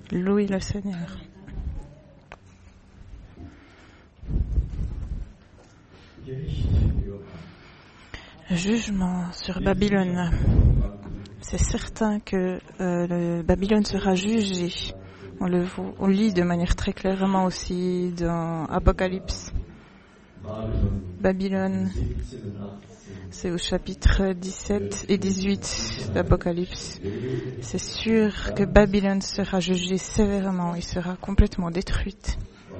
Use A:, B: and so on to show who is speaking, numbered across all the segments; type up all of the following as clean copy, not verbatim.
A: Louez le Seigneur. Jugement sur Babylone. C'est certain que Babylone sera jugée. On lit de manière très clairement aussi dans Apocalypse. Babylone, c'est au chapitre 17 et 18 d'Apocalypse. C'est sûr que Babylone sera jugée sévèrement et sera complètement détruite.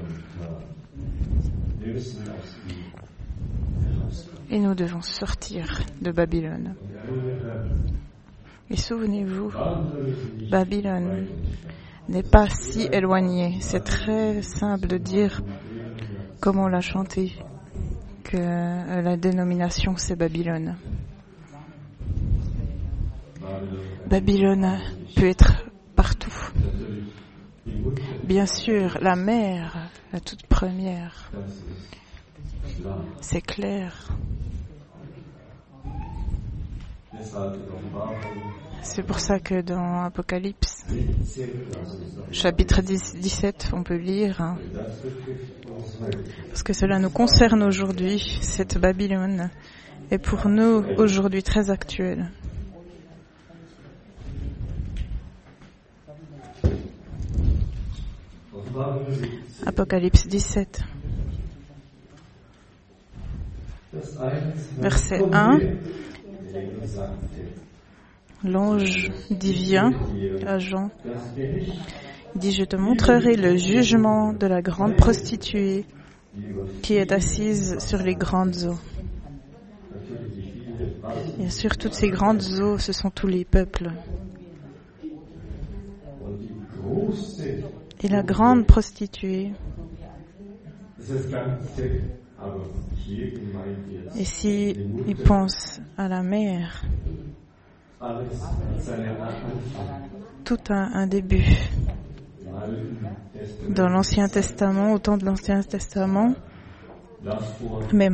A: Et nous devons sortir de Babylone. Et souvenez-vous, Babylone n'est pas si éloignée. C'est très simple de dire, comme on l'a chanté, que la dénomination c'est Babylone. Babylone peut être partout. Bien sûr, la mer, la toute première, c'est clair. C'est pour ça que dans Apocalypse, chapitre 17, on peut lire, parce que cela nous concerne aujourd'hui, cette Babylone est pour nous aujourd'hui très actuelle. Apocalypse 17, verset 1. L'ange dit vient à Jean, il dit: je te montrerai le jugement de la grande prostituée qui est assise sur les grandes eaux. Bien sûr, toutes ces grandes eaux, ce sont tous les peuples. Et la grande prostituée, et si il pense à la mer, tout a un début. Dans l'Ancien Testament, au temps de l'Ancien Testament, même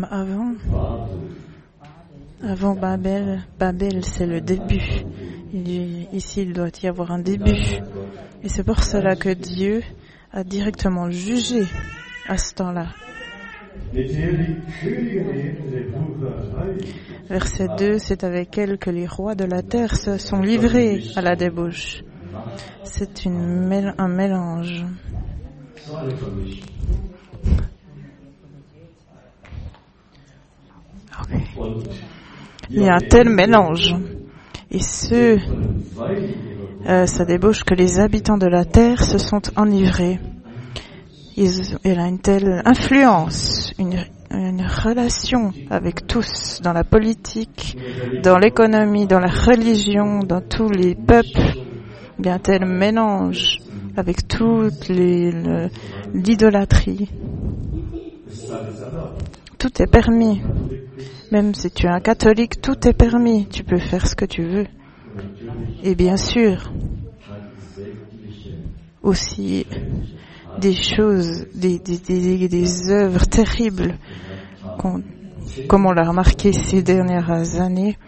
A: avant Babel c'est le début. Ici, il doit y avoir un début. Et c'est pour cela que Dieu a directement jugé à ce temps-là. Verset 2, c'est avec elle que les rois de la terre se sont livrés à la débauche. C'est un mélange. Okay. Il y a un tel mélange. Et ça débauche que les habitants de la terre se sont enivrés. Elle a une telle influence, une relation avec tous, dans la politique, dans l'économie, dans la religion, dans tous les peuples. Il y a un tel mélange avec toute l'idolâtrie. Tout est permis. Même si tu es un catholique, tout est permis. Tu peux faire ce que tu veux. Et bien sûr, aussi des choses, des œuvres terribles, comme on l'a remarqué ces dernières années,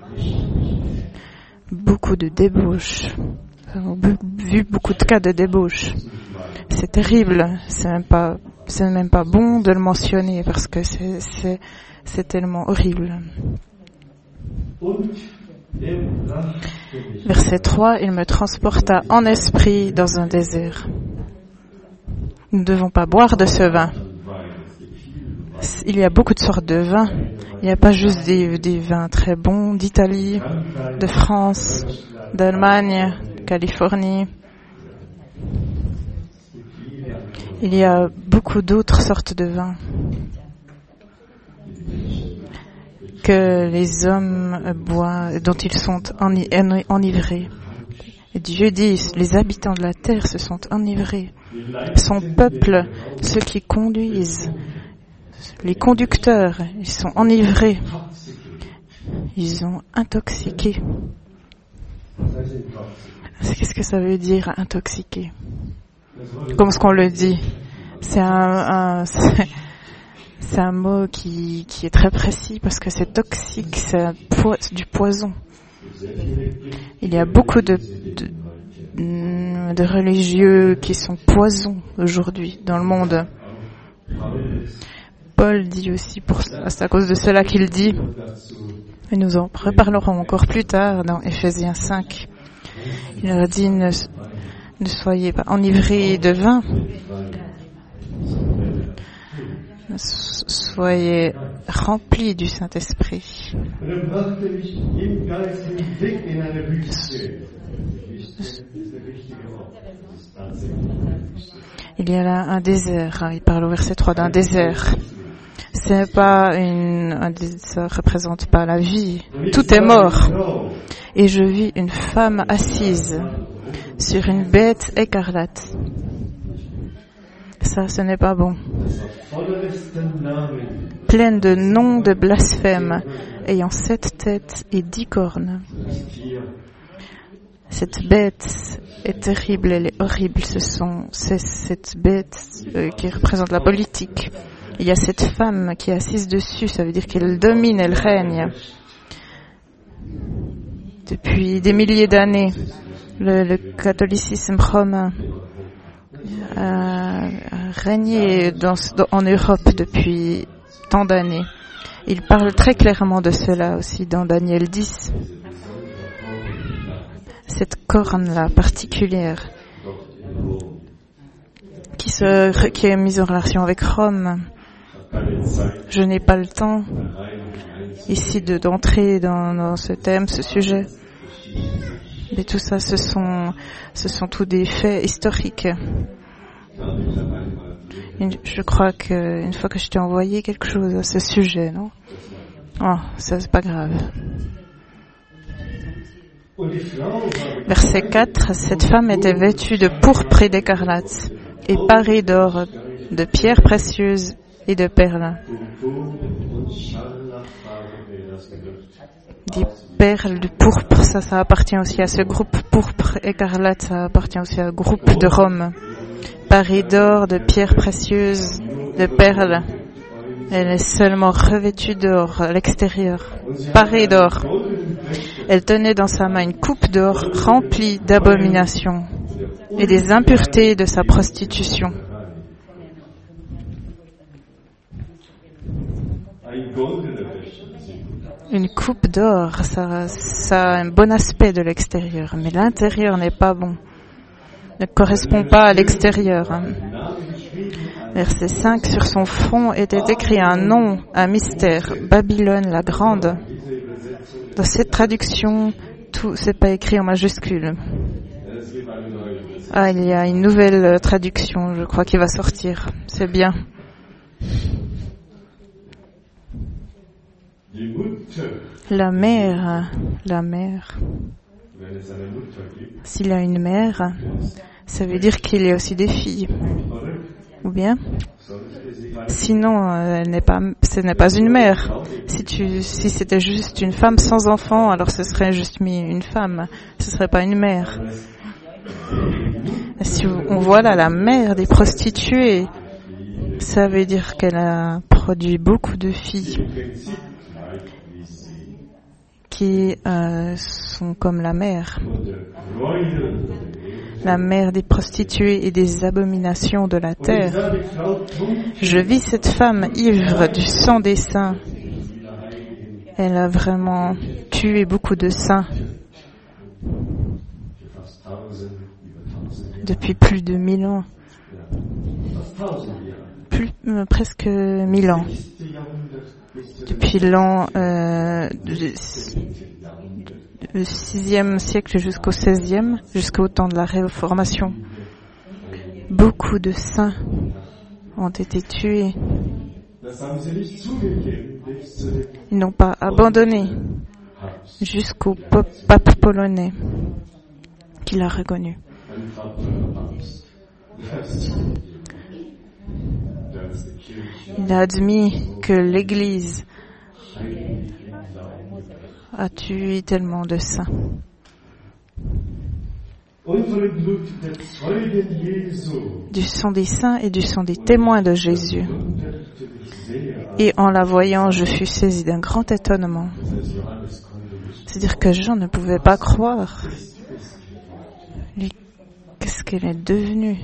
A: beaucoup de débauche. Nous avons vu beaucoup de cas de débauche. C'est terrible. C'est même pas bon de le mentionner parce que c'est tellement horrible. Verset 3, il me transporta en esprit dans un désert. Nous ne devons pas boire de ce vin. Il y a beaucoup de sortes de vins. Il n'y a pas juste des vins très bons d'Italie, de France, d'Allemagne, de Californie. Il y a beaucoup d'autres sortes de vins que les hommes boivent, dont ils sont enivrés. Et Dieu dit, les habitants de la terre se sont enivrés. Son peuple, ceux qui conduisent, les conducteurs, ils sont enivrés. Ils sont intoxiqués. Qu'est-ce que ça veut dire, intoxiqué? Comme ce qu'on le dit. C'est un mot qui est très précis parce que c'est toxique, c'est du poison. Il y a beaucoup de de religieux qui sont poison aujourd'hui dans le monde. Paul dit aussi, c'est à cause de cela qu'il dit, et nous en reparlerons encore plus tard dans Éphésiens 5, il leur dit ne soyez pas enivrés de vin, soyez remplis du Saint-Esprit. Il y a là un désert, il parle au verset 3 d'un désert. Ça représente pas la vie. Tout est mort. Et je vis une femme assise sur une bête écarlate. Ça, ce n'est pas bon. Pleine de noms de blasphème, ayant 7 têtes et 10 cornes. Cette bête est terrible, elle est horrible. C'est cette bête qui représente la politique. Il y a cette femme qui est assise dessus, ça veut dire qu'elle domine, elle règne. Depuis des milliers d'années, le catholicisme romain a régné en Europe depuis tant d'années. Il parle très clairement de cela aussi dans Daniel 10. Cette corne-là particulière qui est mise en relation avec Rome. Je n'ai pas le temps ici d'entrer dans ce thème, ce sujet. Mais tout ça, ce sont tous des faits historiques. Je crois qu'une fois que je t'ai envoyé quelque chose à ce sujet, non? Oh, ça c'est pas grave. Verset 4, cette femme était vêtue de pourpre et d'écarlate et parée d'or, de pierres précieuses et de perles. Des perles de pourpre, ça appartient aussi à ce groupe. Pourpre, écarlate, ça appartient aussi au groupe de Rome. Parée d'or, de pierres précieuses, de perles. Elle est seulement revêtue d'or à l'extérieur, parée d'or. Elle tenait dans sa main une coupe d'or remplie d'abominations et des impuretés de sa prostitution. Une coupe d'or, ça a un bon aspect de l'extérieur, mais l'intérieur n'est pas bon, ne correspond pas à l'extérieur. Verset 5, sur son front était écrit un nom, un mystère, Babylone la grande. Dans cette traduction, tout c'est pas écrit en majuscule. Ah, il y a une nouvelle traduction, je crois, qui va sortir. C'est bien. La mère. S'il a une mère, ça veut dire qu'il y a aussi des filles. Ou bien? Sinon, ce n'est pas une mère. Si c'était juste une femme sans enfant, alors ce serait juste mis une femme. Ce serait pas une mère. Si on voit là la mère des prostituées, ça veut dire qu'elle a produit beaucoup de filles qui sont comme la mère des prostituées et des abominations de la terre. Je vis cette femme ivre du sang des saints. Elle a vraiment tué beaucoup de saints depuis plus de 1000 ans. Presque 1000 ans. Depuis l'an du 6e siècle jusqu'au 16e, jusqu'au temps de la Réformation. Beaucoup de saints ont été tués. Ils n'ont pas abandonné jusqu'au pape polonais qui l'a reconnu. Il a admis que l'Église a tué tellement de saints. Du sang des saints et du sang des témoins de Jésus. Et en la voyant, je fus saisi d'un grand étonnement. C'est-à-dire que Jean ne pouvait pas croire. ce qu'elle est devenue.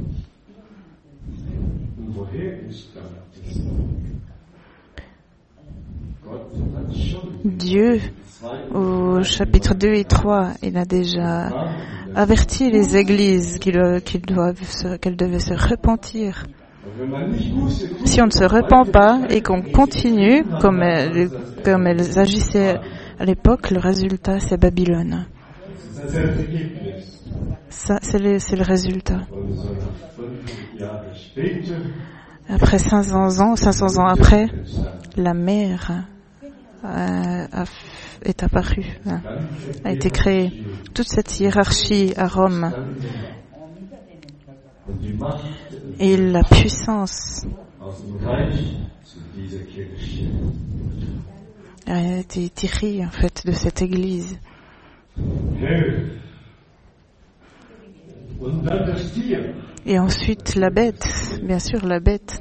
A: Dieu, au chapitre 2 et 3, il a déjà averti les églises qu'elles devaient se repentir. Si on ne se repent pas et qu'on continue comme elles agissaient à l'époque, le résultat, c'est Babylone. Ça, c'est le résultat. Après 500 ans après, la mer est apparue, a été créée. Toute cette hiérarchie à Rome et la puissance a été tirée en fait de cette église. Et ensuite la bête, bien sûr la bête.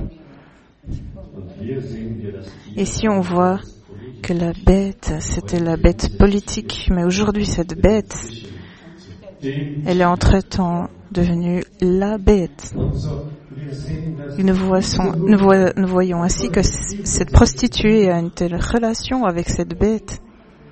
A: Et si on voit que la bête, c'était la bête politique, mais aujourd'hui cette bête, elle est entre-temps devenue la bête. Et nous voyons ainsi que cette prostituée a une telle relation avec cette bête,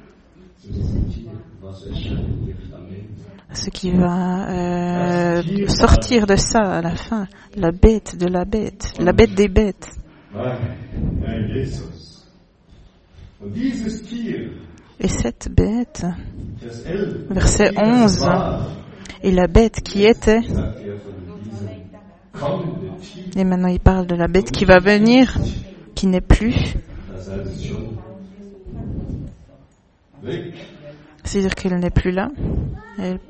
A: ce qui va sortir de ça à la fin, la bête de la bête, la bête des bêtes. Et cette bête, verset 11, et la bête qui était, et maintenant il parle de la bête qui va venir, qui n'est plus. C'est-à-dire qu'elle n'est plus là. Elle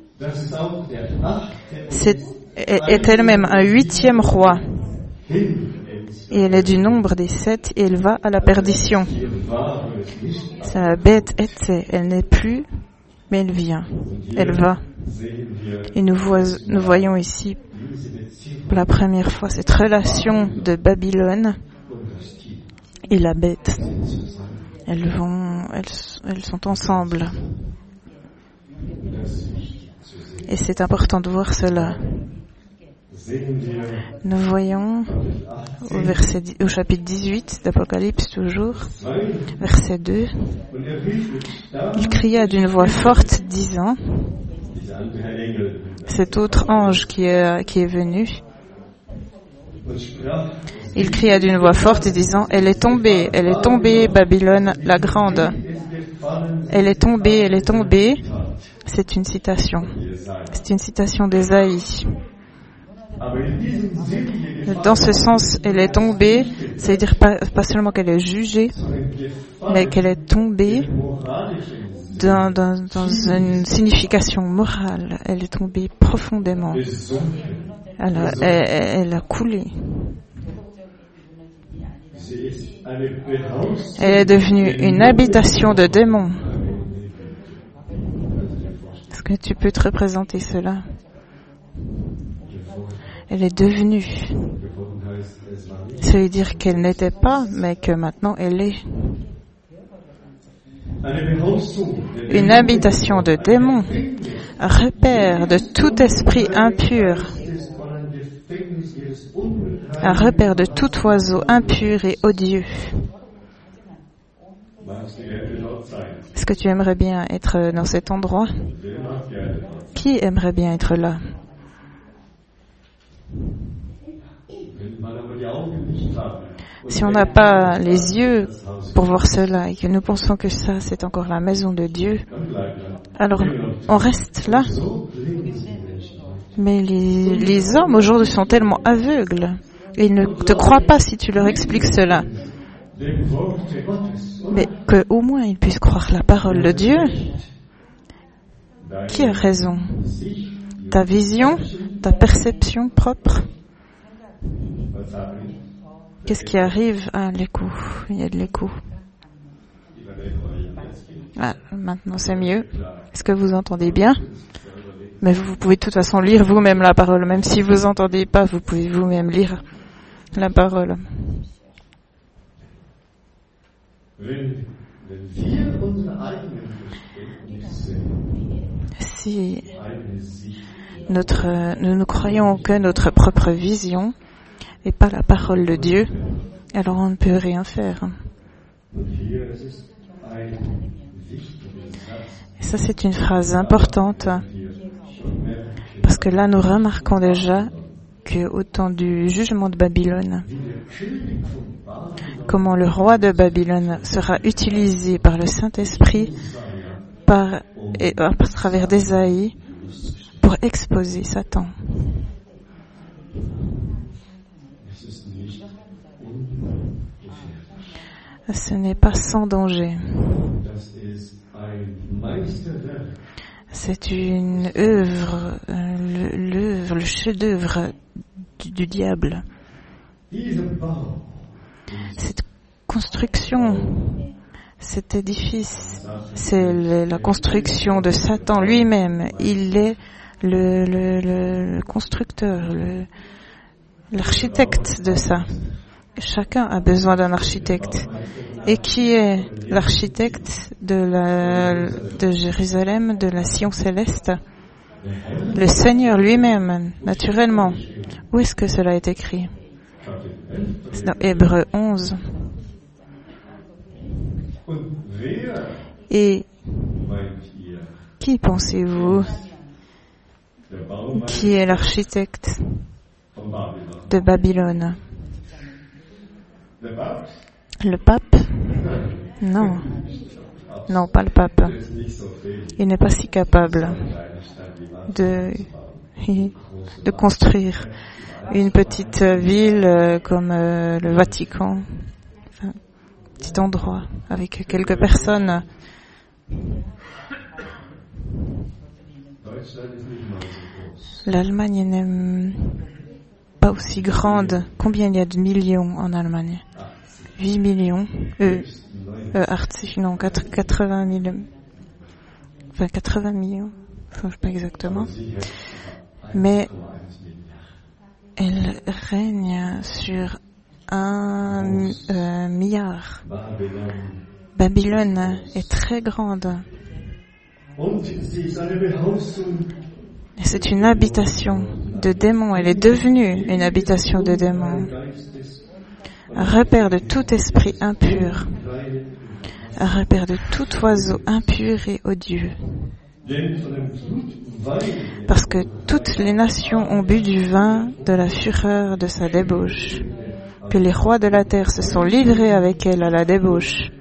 A: est elle-même un 8e roi. Et elle est du nombre des 7 et elle va à la perdition. C'est la bête était, elle n'est plus, mais elle vient. Elle va. Et nous voyons ici, pour la première fois, cette relation de Babylone et la bête. Elles sont ensemble. Et c'est important de voir cela. Nous voyons au chapitre 18 d'Apocalypse toujours, verset 2, il cria d'une voix forte disant, cet autre ange qui est venu, il cria d'une voix forte disant, elle est tombée, Babylone la grande. Elle est tombée, c'est une citation d'Ésaïe. Dans ce sens, elle est tombée, c'est-à-dire pas seulement qu'elle est jugée, mais qu'elle est tombée dans une signification morale. Elle est tombée profondément. Elle a coulé. Elle est devenue une habitation de démons. Est-ce que tu peux te représenter cela? Elle est devenue. Ça veut dire qu'elle n'était pas, mais que maintenant elle est. Une habitation de démons, un repère de tout esprit impur, un repère de tout oiseau impur et odieux. Est-ce que tu aimerais bien être dans cet endroit? Qui aimerait bien être là? Si on n'a pas les yeux pour voir cela et que nous pensons que ça, c'est encore la maison de Dieu, alors on reste là. Mais les hommes aujourd'hui sont tellement aveugles et ils ne te croient pas si tu leur expliques cela. Mais qu'au moins ils puissent croire la parole de Dieu. Qui a raison? Ta vision, ta perception propre? Qu'est-ce qui arrive? Ah, l'écho. Il y a de l'écho. Ah, maintenant c'est mieux. Est-ce que vous entendez bien? Mais vous pouvez de toute façon lire vous-même la parole. Même si vous n'entendez pas, vous pouvez vous-même lire la parole. Si nous croyons que notre propre vision n'est pas la parole de Dieu, alors on ne peut rien faire. Et ça, c'est une phrase importante, parce que là, nous remarquons déjà qu'au temps du jugement de Babylone, comment le roi de Babylone sera utilisé par le Saint-Esprit à travers d'Ésaïe pour exposer Satan. Ce n'est pas sans danger. C'est une œuvre, le chef-d'œuvre du diable. Cette construction, cet édifice, c'est la construction de Satan lui-même. Il est le constructeur, l'architecte de ça. Chacun a besoin d'un architecte. Et qui est l'architecte de Jérusalem, de la Sion céleste? Le Seigneur lui-même, naturellement. Où est-ce que cela est écrit? C'est dans Hébreux 11. Et qui pensez-vous qui est l'architecte de Babylone? Le pape? Non. Non, pas le pape. Il n'est pas si capable de construire une petite ville comme le Vatican, enfin, un petit endroit avec quelques personnes. L'Allemagne n'est pas aussi grande. Combien il y a de millions en Allemagne? 8 millions. 80 millions. Enfin, 80 millions. Je ne sais pas exactement. Mais elle règne sur 1 milliard. Babylone est très grande. Et c'est une habitation de démons. Elle est devenue une habitation de démons. Un repère de tout esprit impur. Un repère de tout oiseau impur et odieux. Parce que toutes les nations ont bu du vin de la fureur de sa débauche. Que les rois de la terre se sont livrés avec elle à la débauche.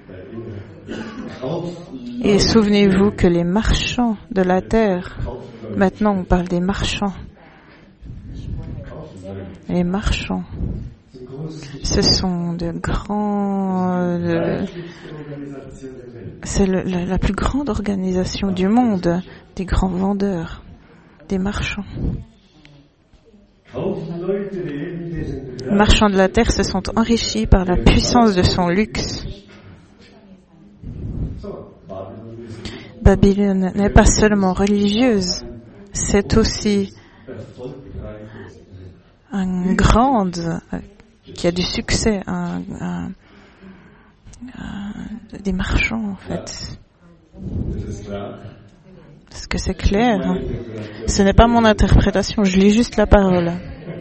A: Et souvenez-vous que les marchands de la terre, maintenant on parle des marchands, les marchands, ce sont de grands... c'est la plus grande organisation du monde, des grands vendeurs, des marchands. Les marchands de la terre se sont enrichis par la puissance de son luxe. Babylone n'est pas seulement religieuse, c'est aussi une grande qui a du succès, des marchands en fait. Est-ce que c'est clair? Ce n'est pas mon interprétation, je lis juste la parole.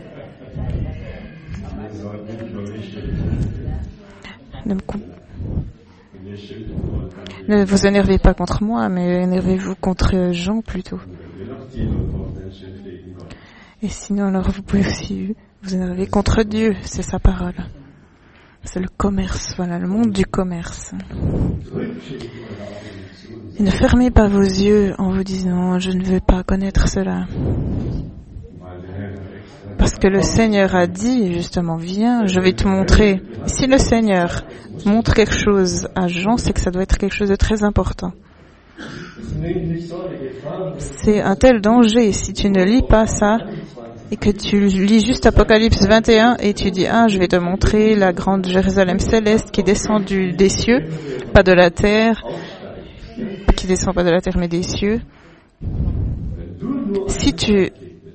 A: Ne vous énervez pas contre moi, mais énervez-vous contre Jean plutôt. Et sinon, alors vous pouvez aussi vous énerver contre Dieu, c'est sa parole. C'est le commerce, voilà, le monde du commerce. Et ne fermez pas vos yeux en vous disant « je ne veux pas connaître cela ». Parce que le Seigneur a dit justement « viens, je vais te montrer ». Et si le Seigneur montre quelque chose à Jean, c'est que ça doit être quelque chose de très important. C'est un tel danger si tu ne lis pas ça et que tu lis juste Apocalypse 21 et tu dis « ah, je vais te montrer la grande Jérusalem céleste qui descend des cieux, pas de la terre, qui descend pas de la terre mais des cieux ». Si tu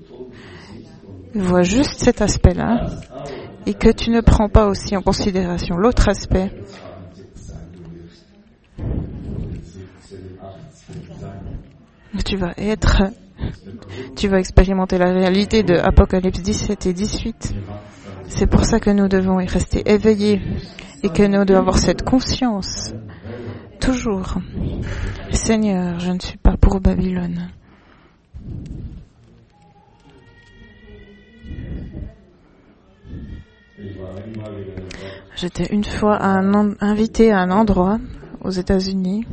A: vois juste cet aspect-là et que tu ne prends pas aussi en considération l'autre aspect, tu vas être Tu vas expérimenter la réalité de Apocalypse 17 et 18. C'est pour ça que nous devons y rester éveillés et que nous devons avoir cette conscience toujours. Seigneur, je ne suis pas pour Babylone. J'étais une fois invité à un endroit aux États-Unis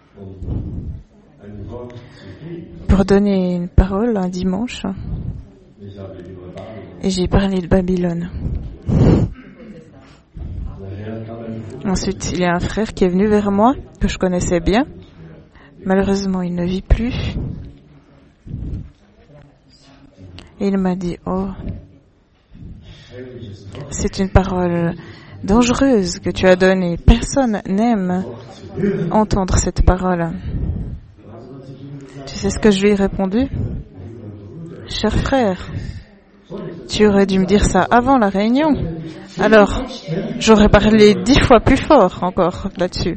A: pour donner une parole un dimanche et j'ai parlé de Babylone. Ensuite, il y a un frère qui est venu vers moi que je connaissais bien. Malheureusement, il ne vit plus. Et il m'a dit, oh, c'est une parole dangereuse que tu as donnée. Personne n'aime entendre cette parole. Tu sais ce que je lui ai répondu? Cher frère, tu aurais dû me dire ça avant la réunion. Alors, j'aurais parlé 10 fois plus fort encore là-dessus.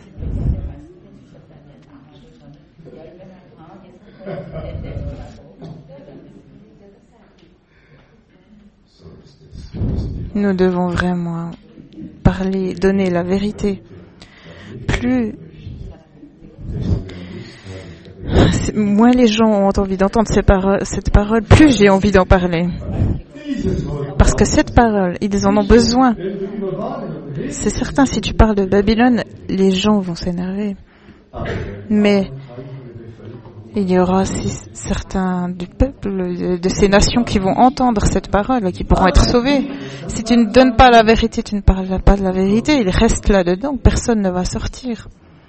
A: Nous devons vraiment parler, donner la vérité. Plus moins les gens ont envie d'entendre cette parole, plus j'ai envie d'en parler. Parce que cette parole, ils en ont besoin. C'est certain, si tu parles de Babylone, les gens vont s'énerver. Mais il y aura aussi certains du peuple, de ces nations qui vont entendre cette parole et qui pourront être sauvés. Si tu ne donnes pas la vérité, tu ne parles pas de la vérité, il reste là-dedans, personne ne va sortir.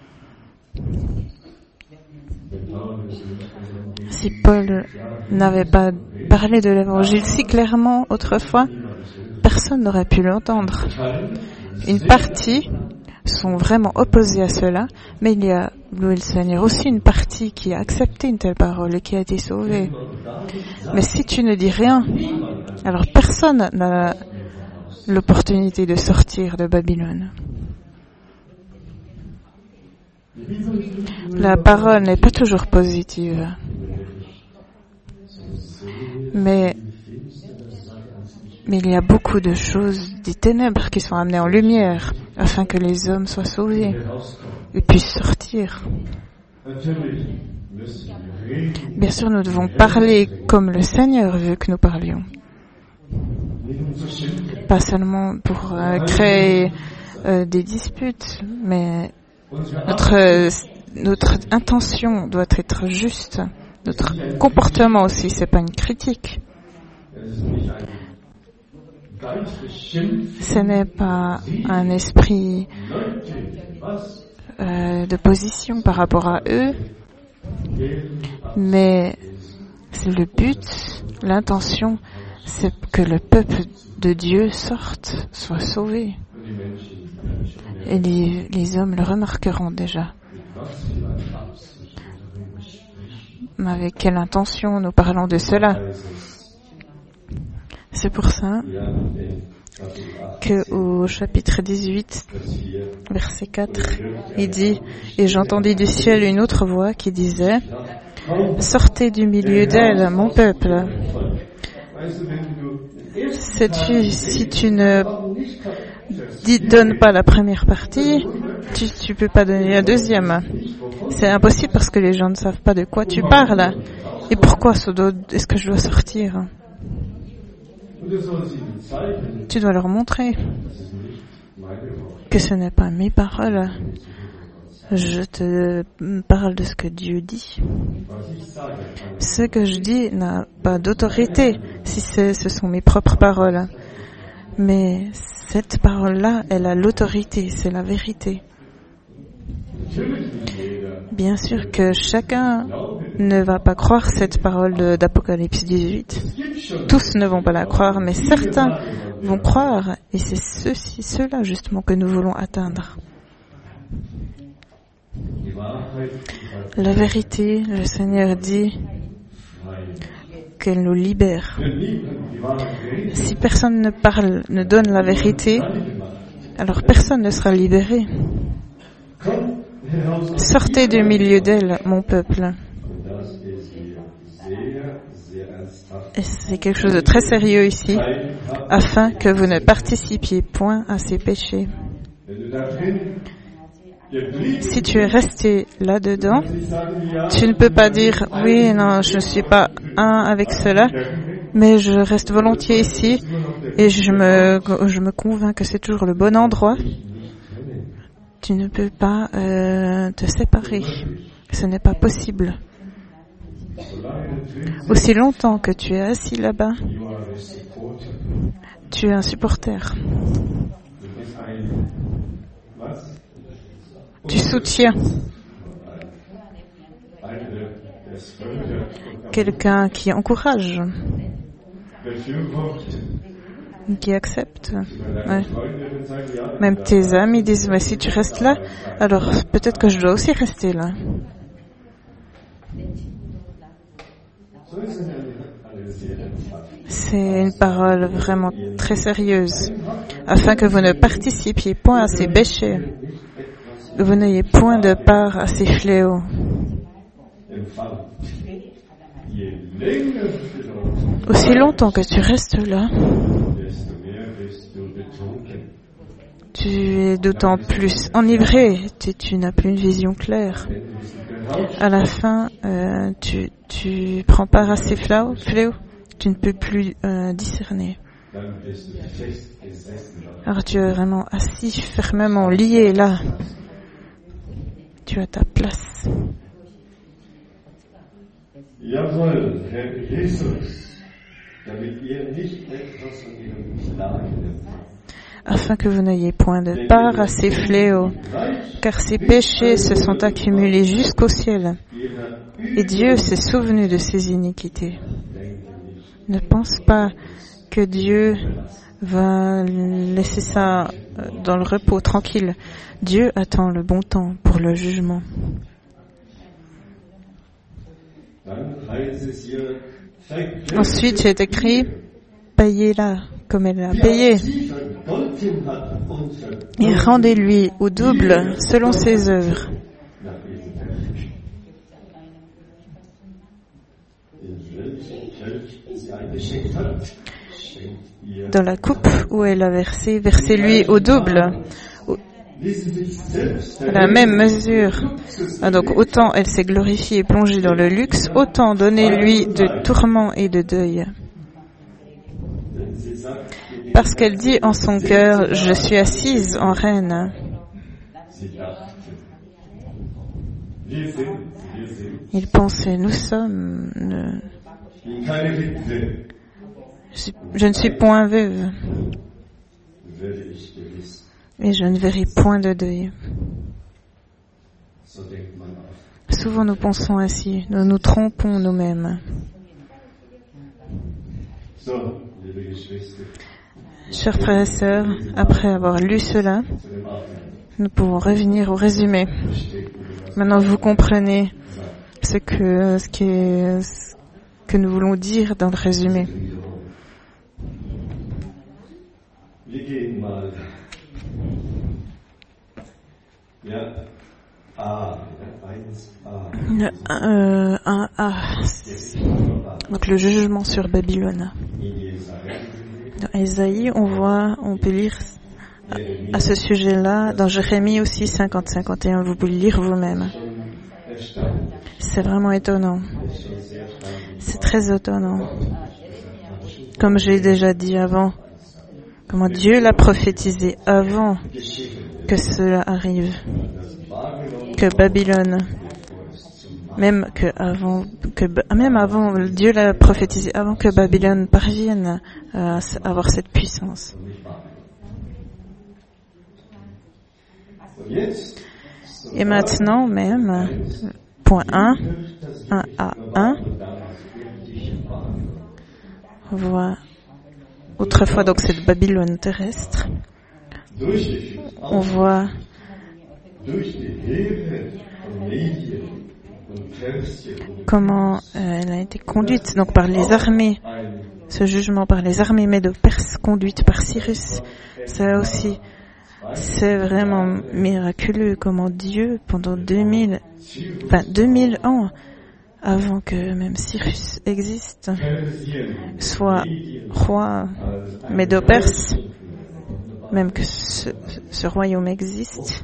A: Si Paul n'avait pas parlé de l'évangile si clairement autrefois, personne n'aurait pu l'entendre. Une partie sont vraiment opposés à cela, mais il y a, loué le Seigneur, aussi une partie qui a accepté une telle parole et qui a été sauvée. Mais si tu ne dis rien, alors personne n'a l'opportunité de sortir de Babylone. La parole n'est pas toujours positive, mais il y a beaucoup de choses, des ténèbres qui sont amenées en lumière afin que les hommes soient sauvés et puissent sortir. Bien sûr, nous devons parler comme le Seigneur veut que nous parlions. Pas seulement pour créer des disputes, mais notre intention doit être juste. Notre comportement aussi, c'est pas une critique. Ce n'est pas un esprit de position par rapport à eux, mais c'est le but, l'intention, c'est que le peuple de Dieu sorte, soit sauvé. Et les hommes le remarqueront déjà. Mais avec quelle intention nous parlons de cela? C'est pour ça qu'au chapitre 18, verset 4, il dit « Et j'entendis du ciel une autre voix qui disait « Sortez du milieu d'elle, mon peuple. » Si tu ne donnes pas la première partie, tu peux pas donner la deuxième. C'est impossible parce que les gens ne savent pas de quoi tu parles. Et pourquoi est-ce que je dois sortir? Tu dois leur montrer que ce n'est pas mes paroles. Je te parle de ce que Dieu dit. Ce que je dis n'a pas d'autorité si ce sont mes propres paroles. Mais cette parole-là, elle a l'autorité, c'est la vérité. Bien sûr que chacun ne va pas croire cette parole d'Apocalypse 18. Tous ne vont pas la croire, mais certains vont croire, et c'est ceux-là justement que nous voulons atteindre. La vérité, le Seigneur dit qu'elle nous libère. Si personne ne parle, ne donne la vérité, alors personne ne sera libéré. Sortez du milieu d'elle, mon peuple. et c'est quelque chose de très sérieux ici, afin que vous ne participiez point à ces péchés. Si tu es resté là-dedans, tu ne peux pas dire « Oui, non, je ne suis pas un avec cela, mais je reste volontiers ici et je me convainc que c'est toujours le bon endroit. » Tu ne peux pas te séparer. Ce n'est pas possible. Aussi longtemps que tu es assis là-bas, tu es un supporter. Tu soutiens quelqu'un qui encourage, qui accepte. Ouais. Même tes amis disent, mais si tu restes là, alors peut-être que je dois aussi rester là. C'est une parole vraiment très sérieuse, afin que vous ne participiez point à ces péchés, que vous n'ayez point de part à ces fléaux. Aussi longtemps que tu restes là, tu es d'autant plus enivré, tu n'as plus une vision claire. À la fin, tu prends part à ces fléaux, tu ne peux plus discerner. Alors tu es vraiment assis, fermement lié là. Tu as ta place.
B: Jawohl, Herr Jesus, damit ihr nicht etwas von ihrem Leiden,
A: afin que vous n'ayez point de part à ces fléaux, car ces péchés se sont accumulés jusqu'au ciel, et Dieu s'est souvenu de ces iniquités. Ne pense pas que Dieu va laisser ça dans le repos tranquille. Dieu attend le bon temps pour le jugement. Ensuite, il est écrit, payez-la comme elle l'a payé, et rendez-lui au double selon ses œuvres. Dans la coupe où elle a versé, versez-lui au double, à la même mesure. Ah, donc autant elle s'est glorifiée et plongée dans le luxe, autant donnez-lui de tourments et de deuil. Parce qu'elle dit en son cœur, je suis assise en reine. Il pensait, nous sommes... Je ne suis point veuve. Et je ne verrai point de deuil. Souvent nous pensons ainsi, nous nous trompons nous-mêmes. Chers frères et sœurs, après avoir lu cela, nous pouvons revenir au résumé. Maintenant, vous comprenez ce que nous voulons dire dans le résumé. Le 1a. Donc le jugement sur Babylone. Dans Ésaïe, on peut lire à ce sujet-là, dans Jérémie aussi 50-51, vous pouvez le lire vous-même. C'est vraiment étonnant. C'est très étonnant. Comme j'ai déjà dit avant, comment Dieu l'a prophétisé avant que cela arrive. Que Babylone, même avant, Dieu l'a prophétisé avant que Babylone parvienne à avoir cette puissance. Et maintenant même, point 1a1, on voit autrefois donc cette Babylone terrestre, on voit comment elle a été conduite donc par les armées, ce jugement par les armées médo-perses conduites par Cyrus. Ça aussi, c'est vraiment miraculeux comment Dieu, pendant 2000 ans, avant que même Cyrus existe, soit roi Médo-Perse, même que ce royaume existe,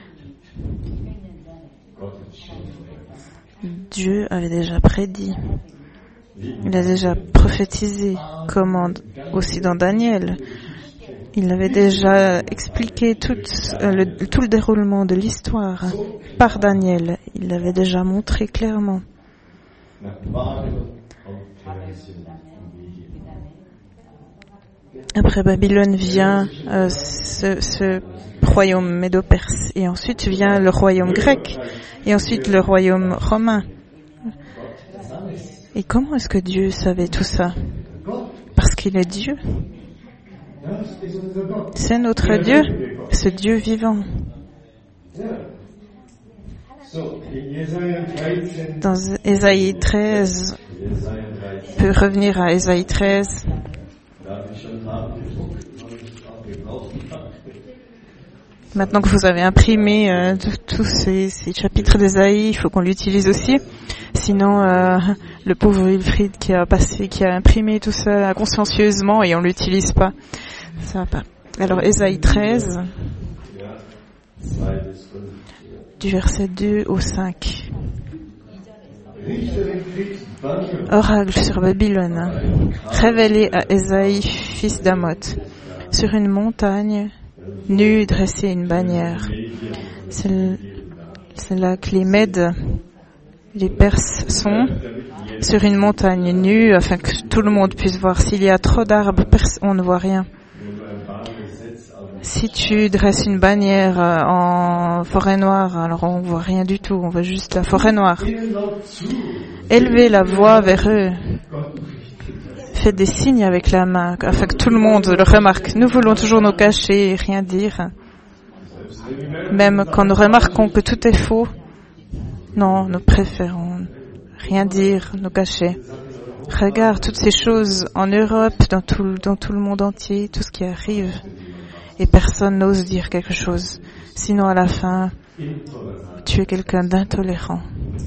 A: Dieu avait déjà prédit. Il a déjà prophétisé, comme aussi dans Daniel. Il avait déjà expliqué tout le déroulement de l'histoire par Daniel. Il l'avait déjà montré clairement. Après Babylone vient ce royaume médo-perse, et ensuite vient le royaume grec, et ensuite le royaume romain. Et comment est-ce que Dieu savait tout ça? Parce qu'il est Dieu. C'est notre Dieu, ce Dieu vivant. Dans Ésaïe 13, on peut revenir à Ésaïe 13. Maintenant que vous avez imprimé tous ces chapitres d'Ésaïe, il faut qu'on l'utilise aussi. Sinon, le pauvre Wilfried qui a imprimé tout ça consciencieusement et on l'utilise pas. Ça va pas. Alors, Ésaïe 13, du verset 2 au 5. Oracle sur Babylone, révélé à Ésaïe, fils d'Amoth, sur une montagne nue dressée une bannière. C'est là que les Mèdes, les Perses sont, sur une montagne nue, afin que tout le monde puisse voir. S'il y a trop d'arbres, on ne voit rien. Si tu dresses une bannière en forêt noire, alors on voit rien du tout, on voit juste la forêt noire. Élevez la voix vers eux. Faites des signes avec la main, afin que tout le monde le remarque. Nous voulons toujours nous cacher et rien dire. Même quand nous remarquons que tout est faux, non, nous préférons rien dire, nous cacher. Regarde toutes ces choses en Europe, dans tout le monde entier, tout ce qui arrive. Et personne n'ose dire quelque chose. Sinon, à la fin, tu es quelqu'un d'intolérant.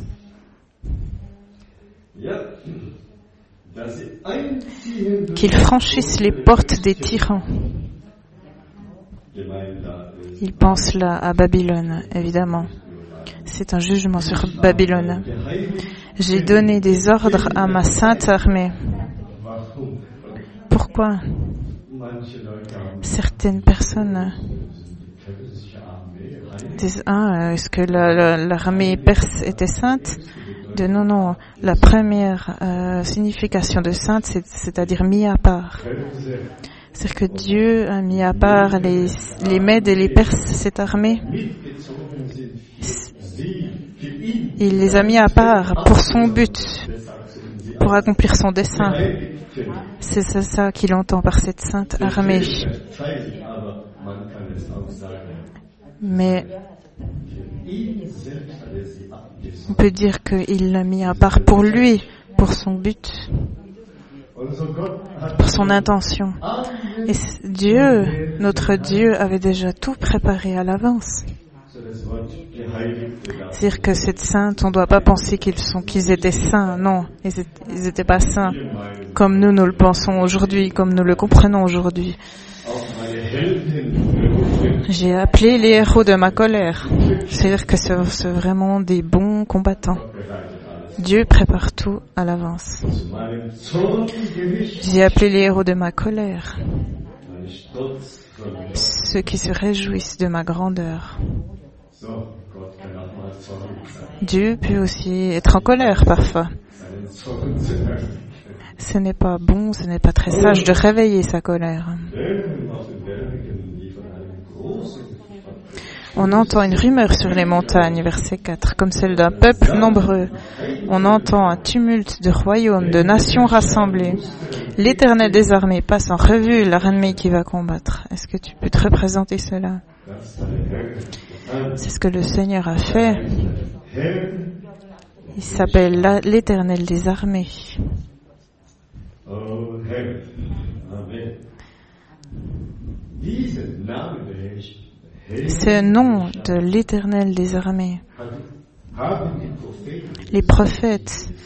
A: Qu'ils franchissent les portes des tyrans. Ils pensent là à Babylone, évidemment. C'est un jugement sur Babylone. J'ai donné des ordres à ma sainte armée. Pourquoi certaines personnes disent est-ce que l'armée perse était sainte? Non. La première signification de sainte, c'est-à-dire mis à part. C'est-à-dire que Dieu a mis à part les Mèdes et les Perses, cette armée. Il les a mis à part pour son but, pour accomplir son dessein. C'est ça qu'il entend par cette sainte armée. Mais on peut dire qu'il l'a mis à part pour lui, pour son but, pour son intention. Et Dieu, notre Dieu, avait déjà tout préparé à l'avance. C'est-à-dire que cette sainte, on ne doit pas penser qu'ils étaient saints. Non, ils n'étaient pas saints comme nous le pensons aujourd'hui, comme nous le comprenons aujourd'hui. J'ai appelé les héros de ma colère. C'est-à-dire que c'est vraiment des bons combattants. Dieu prépare tout à l'avance. J'ai appelé les héros de ma colère, ceux qui se réjouissent de ma grandeur. Dieu peut aussi être en colère parfois. Ce n'est pas bon, ce n'est pas très sage de réveiller sa colère. On entend une rumeur sur les montagnes, verset 4, comme celle d'un peuple nombreux. On entend un tumulte de royaumes, de nations rassemblées. L'Éternel des armées passe en revue l'armée qui va combattre. Est-ce que tu peux te représenter cela? C'est ce que le Seigneur a fait. Il s'appelle l'Éternel des armées. C'est le nom de l'Éternel des armées. Les prophètes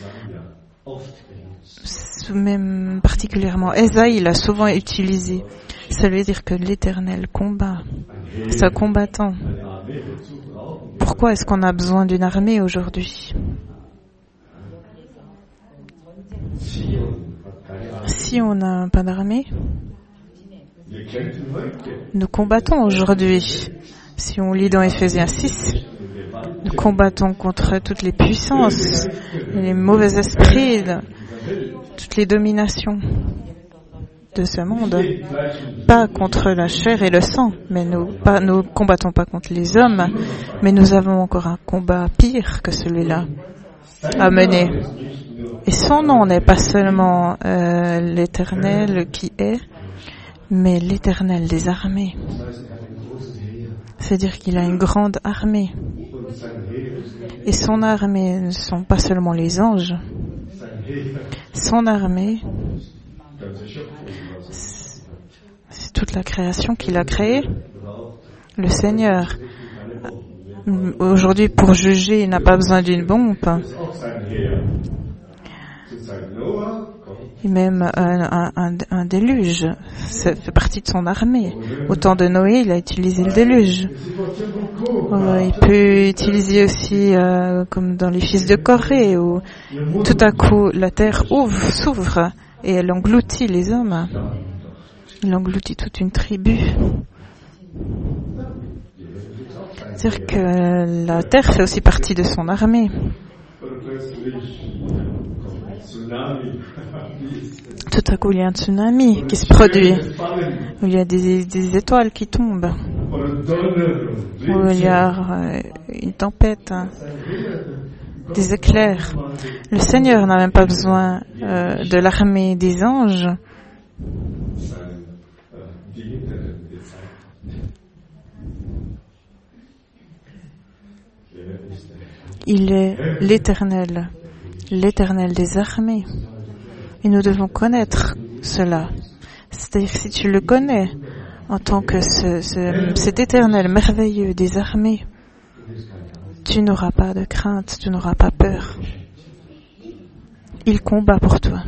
A: même particulièrement Ésaïe l'a souvent utilisé. Ça veut dire que l'Éternel combat. C'est un combattant. Pourquoi est-ce qu'on a besoin d'une armée aujourd'hui? Si on n'a pas d'armée, nous combattons aujourd'hui. Si on lit dans Éphésiens 6, nous combattons contre toutes les puissances, les mauvais esprits, toutes les dominations de ce monde. Pas contre la chair et le sang, mais nous combattons pas contre les hommes, mais nous avons encore un combat pire que celui-là à mener. Et son nom n'est pas seulement l'Éternel qui est, mais l'Éternel des armées. C'est-à-dire qu'il a une grande armée. Et son armée ne sont pas seulement les anges. Son armée, c'est toute la création qu'il a créée. Le Seigneur, aujourd'hui, pour juger, il n'a pas besoin d'une bombe. Et même un déluge, ça fait partie de son armée. Au temps de Noé, il a utilisé le déluge. Il peut utiliser aussi, comme dans les fils de Corée, où tout à coup la terre s'ouvre et elle engloutit les hommes. Il engloutit toute une tribu. C'est-à-dire que la terre fait aussi partie de son armée. Tout à coup, il y a un tsunami qui se produit, où il y a des étoiles qui tombent, où il y a une tempête, des éclairs. Le Seigneur n'a même pas besoin de l'armée des anges. Il est l'Éternel, l'Éternel des armées. Et nous devons connaître cela. C'est-à-dire que si tu le connais en tant que cet Éternel merveilleux des armées, tu n'auras pas de crainte, tu n'auras pas peur. Il combat pour toi.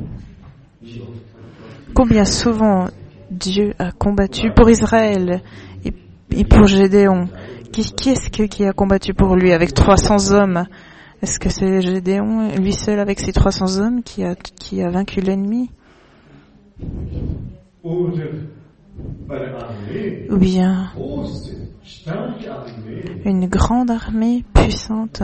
A: Combien souvent Dieu a combattu pour Israël et pour Gédéon? Qui est-ce qui a combattu pour lui avec 300 hommes? Est-ce que c'est Gédéon, lui seul avec ses 300 hommes, qui a vaincu l'ennemi? Ou bien une grande armée puissante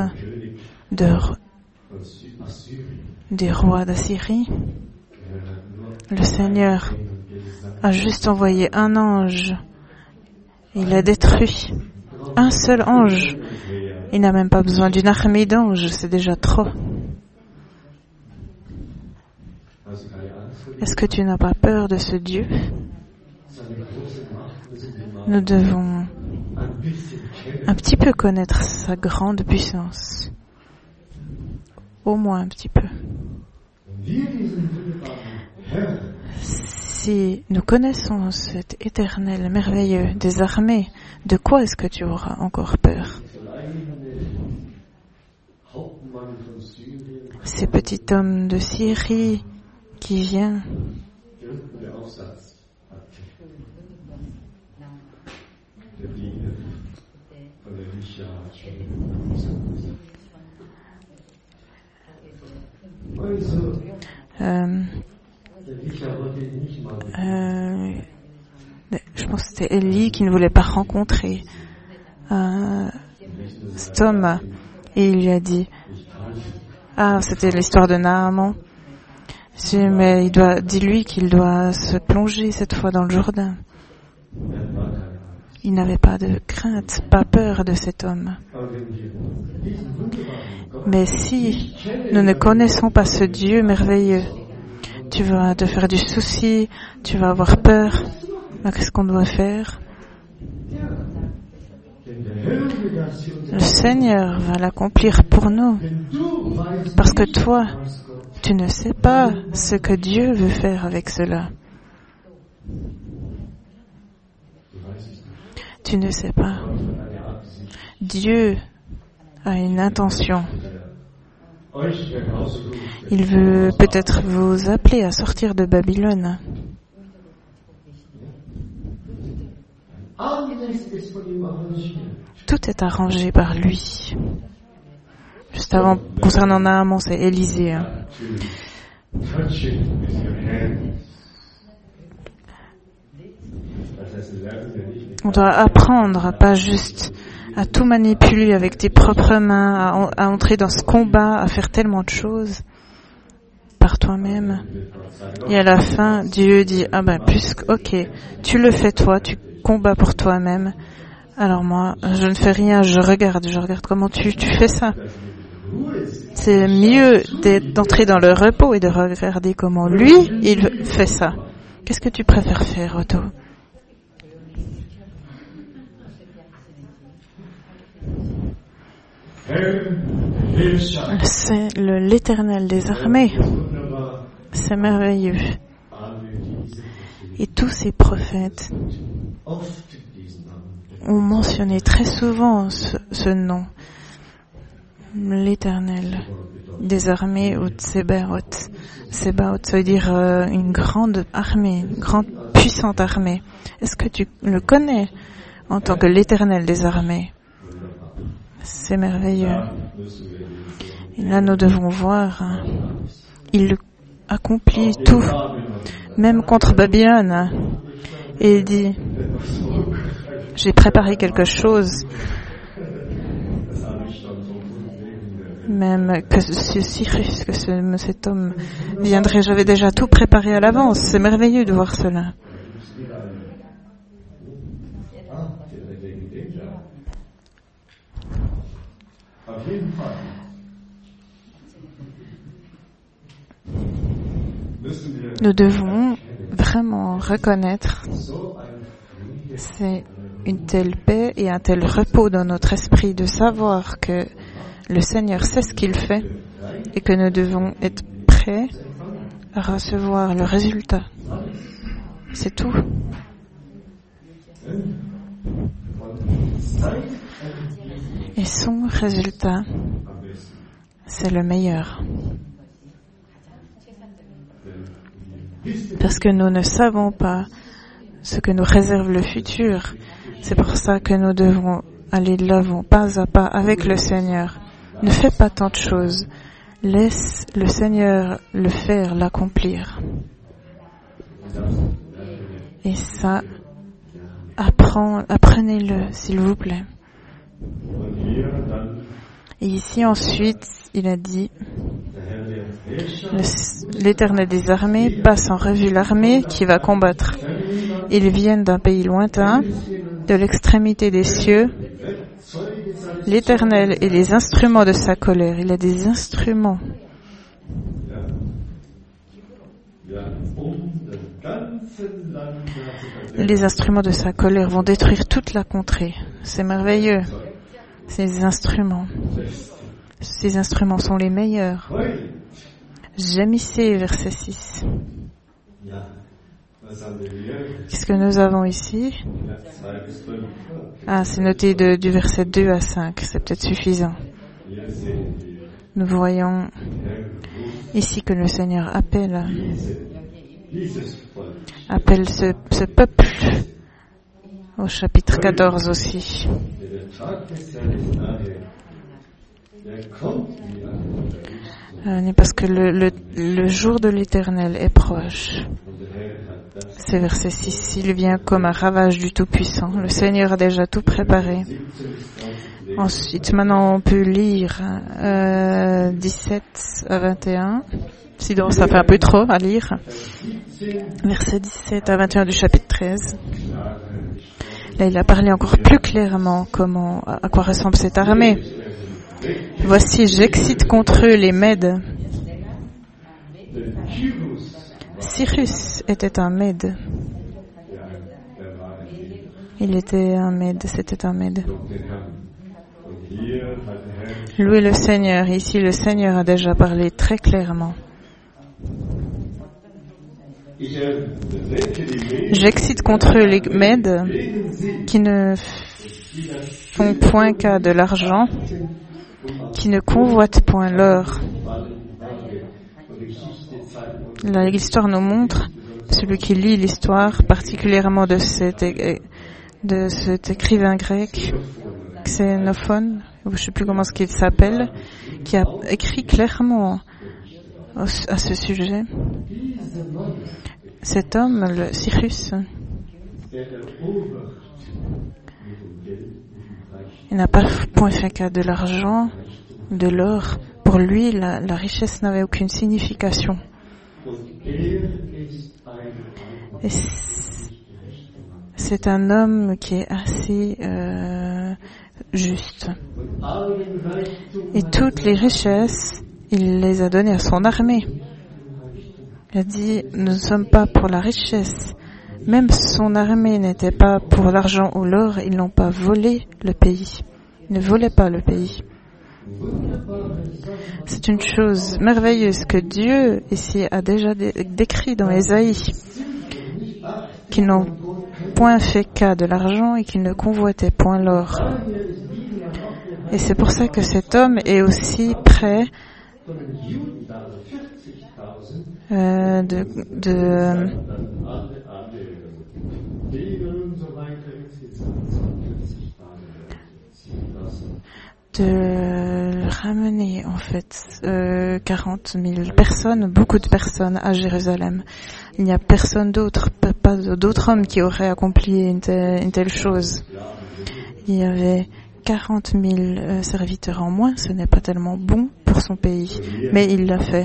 A: des rois d'Assyrie? Le Seigneur a juste envoyé un ange. Il a détruit un seul ange. Il n'a même pas besoin d'une armée d'anges, c'est déjà trop. Est-ce que tu n'as pas peur de ce Dieu? Nous devons un petit peu connaître sa grande puissance. Au moins un petit peu. Si nous connaissons cet Éternel merveilleux des armées, de quoi est-ce que tu auras encore peur? Ces petits hommes de Syrie qui vient. Je pense que c'était Élie qui ne voulait pas rencontrer cet homme, et il lui a dit, c'était l'histoire de Naaman. Mais dis-lui qu'il doit se plonger cette fois dans le Jourdain. Il n'avait pas de crainte, pas peur de cet homme. Mais si nous ne connaissons pas ce Dieu merveilleux, tu vas te faire du souci, tu vas avoir peur. Qu'est-ce qu'on doit faire? Le Seigneur va l'accomplir pour nous. Parce que toi, tu ne sais pas ce que Dieu veut faire avec cela. Tu ne sais pas. Dieu a une intention. Il veut peut-être vous appeler à sortir de Babylone. Tout est arrangé par lui. Juste avant, concernant Naaman, c'est Élisée. On doit apprendre à pas juste à tout manipuler avec tes propres mains, à entrer dans ce combat, à faire tellement de choses par toi-même. Et à la fin, Dieu dit, ok, tu le fais toi, tu combats pour toi-même. Alors moi, je ne fais rien, je regarde comment tu fais ça. C'est mieux d'entrer dans le repos et de regarder comment lui, il fait ça. Qu'est-ce que tu préfères faire, Otto? C'est l'Éternel des armées. C'est merveilleux. Et tous ces prophètes ont mentionné très souvent ce nom. L'Éternel des armées ou Tsebaoth. Tsebaoth, ça veut dire une grande armée, une grande puissante armée. Est-ce que tu le connais en tant que l'Éternel des armées? C'est merveilleux. Et là, nous devons voir, il accomplit tout, même contre Babylone. Et il dit, j'ai préparé quelque chose. Même que Cyrus, que cet homme viendrait, j'avais déjà tout préparé à l'avance. C'est merveilleux de voir cela. Nous devons vraiment reconnaître c'est une telle paix et un tel repos dans notre esprit de savoir que le Seigneur sait ce qu'il fait et que nous devons être prêts à recevoir le résultat. C'est tout. Et son résultat, c'est le meilleur. Parce que nous ne savons pas ce que nous réserve le futur. C'est pour ça que nous devons aller de l'avant, pas à pas, avec le Seigneur. Ne fais pas tant de choses. Laisse le Seigneur le faire, l'accomplir. Et ça, apprenez-le, s'il vous plaît. Et ici, ensuite, il a dit, l'Éternel des armées passe en revue l'armée qui va combattre. Ils viennent d'un pays lointain, de l'extrémité des cieux. L'Éternel et les instruments de sa colère. Il a des instruments. Les instruments de sa colère vont détruire toute la contrée. C'est merveilleux. Ces instruments sont les meilleurs. Gémissez, verset 6. Qu'est-ce que nous avons ici? C'est noté du verset 2 à 5. C'est peut-être suffisant. Nous voyons ici que le Seigneur appelle ce peuple au chapitre 14 aussi. Parce que le jour de l'Éternel est proche. C'est verset 6. Il vient comme un ravage du Tout-Puissant. Le Seigneur a déjà tout préparé. Ensuite, maintenant, on peut lire 17 à 21. Sinon, ça fait un peu trop à lire. Verset 17 à 21 du chapitre 13. Là, il a parlé encore plus clairement à quoi ressemble cette armée. Voici, j'excite contre eux les Mèdes. Cyrus était un Mède. Il était un Mède, c'était un Mède. Louez le Seigneur. Ici, le Seigneur a déjà parlé très clairement. J'excite contre eux les Mèdes qui ne font point qu'à de l'argent, qui ne convoitent point l'or L'histoire nous montre, celui qui lit l'histoire, particulièrement de cet écrivain grec, Xénophone, je ne sais plus comment il s'appelle, qui a écrit clairement à ce sujet. Cet homme, le Cyrus, il n'a pas point fait cas de l'argent, de l'or. Pour lui, la richesse n'avait aucune signification. Et c'est un homme qui est assez juste. Et toutes les richesses, il les a données à son armée. Il a dit, nous ne sommes pas pour la richesse. Même son armée n'était pas pour l'argent ou l'or, ils n'ont pas volé le pays. Ils ne volaient pas le pays. C'est une chose merveilleuse que Dieu ici a déjà décrit dans Ésaïe, qu'ils n'ont point fait cas de l'argent et qu'ils ne convoitaient point l'or. Et c'est pour ça que cet homme est aussi prêt de ramener en fait 40 000 personnes, beaucoup de personnes à Jérusalem. Il n'y a personne d'autre, pas d'autre homme qui aurait accompli une telle chose. Il y avait 40 000 serviteurs en moins, ce n'est pas tellement bon pour son pays, mais il l'a fait.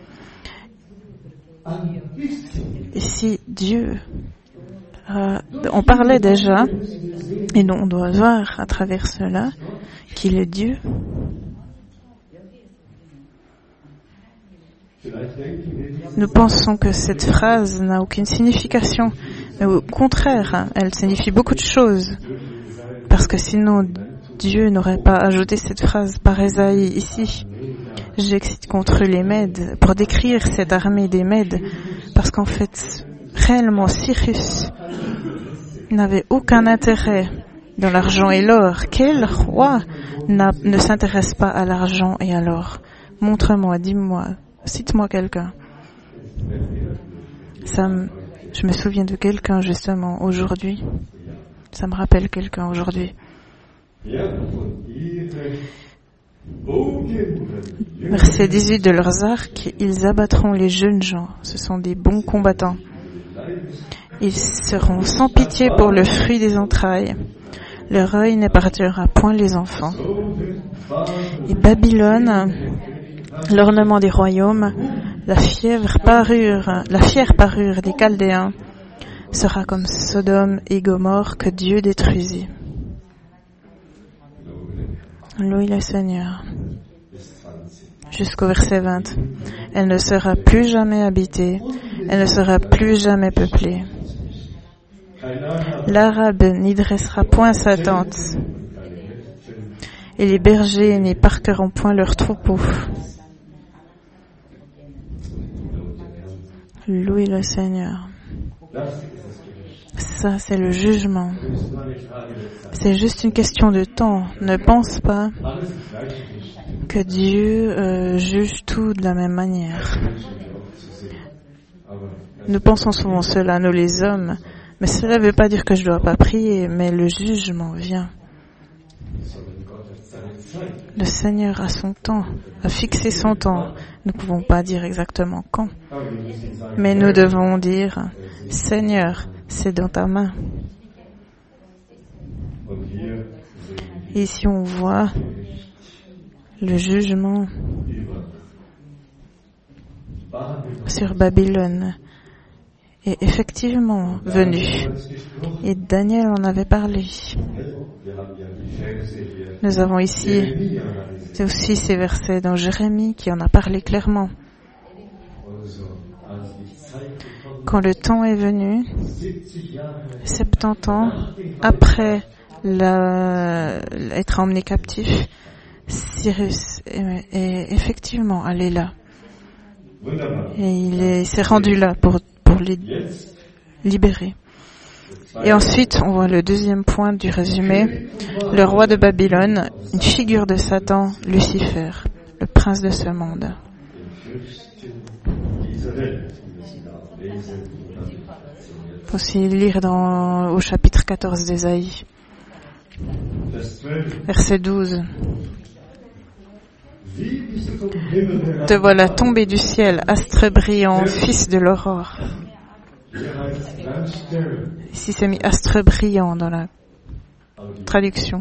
A: Et si Dieu, on parlait déjà, et on doit voir à travers cela qu'il est Dieu. Nous pensons que cette phrase n'a aucune signification, mais au contraire, elle signifie beaucoup de choses, parce que sinon Dieu n'aurait pas ajouté cette phrase par Ésaïe ici. J'excite contre les Mèdes pour décrire cette armée des Mèdes, parce qu'en fait, réellement, Cyrus n'avait aucun intérêt dans l'argent et l'or. Quel roi ne s'intéresse pas à l'argent et à l'or? Montre-moi, dis-moi, cite-moi quelqu'un. Je me souviens de quelqu'un justement aujourd'hui. Ça me rappelle quelqu'un aujourd'hui. Verset 18 de leurs arcs, ils abattront les jeunes gens. Ce sont des bons combattants. Ils seront sans pitié pour le fruit des entrailles. Leur œil n'épargnera point les enfants. Et Babylone, l'ornement des royaumes, la fière parure des Chaldéens, sera comme Sodome et Gomorrhe que Dieu détruisit. Louez le Seigneur. Jusqu'au verset 20. Elle ne sera plus jamais habitée, elle ne sera plus jamais peuplée. L'Arabe n'y dressera point sa tente, et les bergers n'y parqueront point leurs troupeaux. Louez le Seigneur. Ça, c'est le jugement. C'est juste une question de temps. Ne pense pas que Dieu juge tout de la même manière. Nous pensons souvent cela, nous les hommes, mais cela ne veut pas dire que je ne dois pas prier, mais le jugement vient. Le Seigneur a son temps, a fixé son temps. Nous ne pouvons pas dire exactement quand, mais nous devons dire, Seigneur, c'est dans ta main. Et ici on voit le jugement sur Babylone est effectivement venu. Et Daniel en avait parlé. Nous avons ici aussi ces versets dans Jérémie qui en a parlé clairement. Quand le temps est venu, 70 ans après être emmené captif, Cyrus est effectivement allé là. Et il s'est rendu là pour les libérer. Et ensuite, on voit le deuxième point du résumé. Le roi de Babylone, une figure de Satan, Lucifer, le prince de ce monde. faut aussi lire au chapitre 14 d'Ésaïe, verset 12. Te voilà tombé du ciel, astre brillant, fils de l'aurore. Ici c'est mis astre brillant dans la traduction.